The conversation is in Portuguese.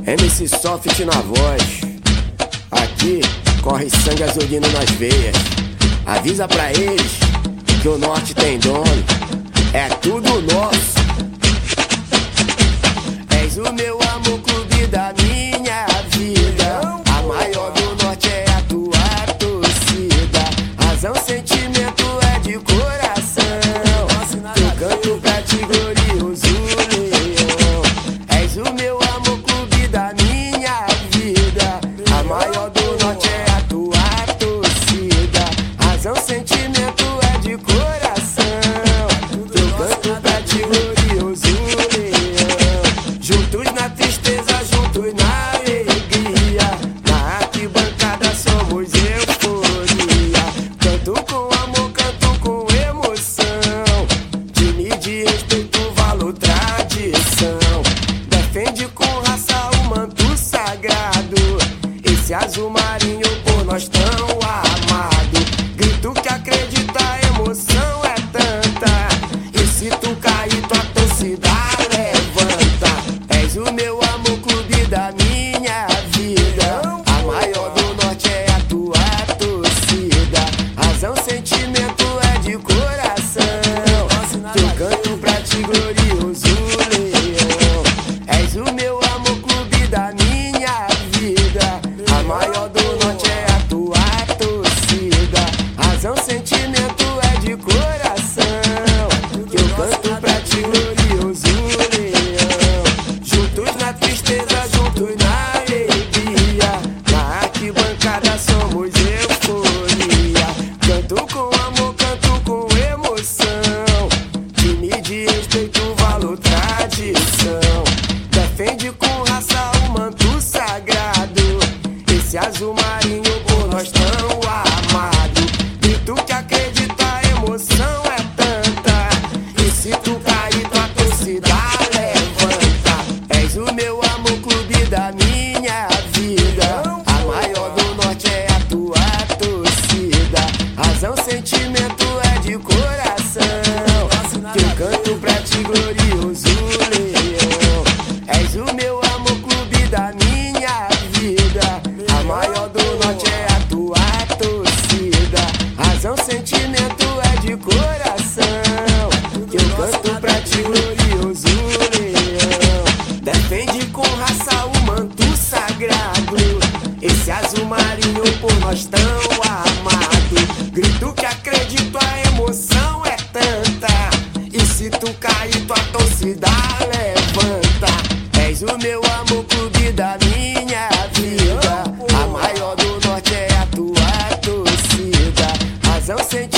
MC Soft na voz. Aqui corre sangue azulino nas veias. Avisa pra eles que o norte tem dono. É tudo nosso. És o meu amor, clube da minha vida. A maior do norte é a tua torcida. Razão, sentimento é de coração. Eu canto pra ti, glorioso leão. És o meu amor, clube da minha vida. A maior do norte é a tua torcida. Razão, sentimento é de coração. Eu canto pra ti, glorioso leão. Juntos na tristeza, juntos na alegria. Na arquibancada somos euforia. Canto com amor, canto com emoção. Time de respeito, valor, tradição. Defende com raça o manto sagrado. Esse azul marinho por nós tão amado. Grito que acredita, a emoção é tanta. E se tu cair, tua torcida levanta. És o meu amor, clube da minha vida. A maior do norte é a tua torcida. Razão, sentimento é de coração. Eu canto pra ti, glorioso leão. És o meu amor, clube da minha vida. A maior do norte é a tua torcida. Razão, sentimento é de coração. Eu canto pra ti, glorioso leão. Juntos na tristeza, juntos na alegria. Na arquibancada somos euforia. Canto com amor, canto com emoção. Time de respeito, valor, tradição. Defende com raça o manto sagrado. Esse azul marinho por nós tão amado. Grito que acredita, a emoção é tanta. E se tu cair, tua torcida levanta. És o meu amor, clube da minha vida. A maior do norte é a tua torcida. Razão, sentimento é de coração. Eu canto pra ti, glorioso leão. És o meu amor, clube da minha vida. A maior do norte é a tua torcida. Razão, sentimento é de coração. Eu canto pra ti, glorioso leão. Defende com raça o manto sagrado. Esse azul marinho por nós tão amado. Grito que acredito, a emoção é tanta. E se tu cair, tua torcida levanta. És o meu amor, clube da minha vida. A maior do norte é a tua torcida. Razão, sentimento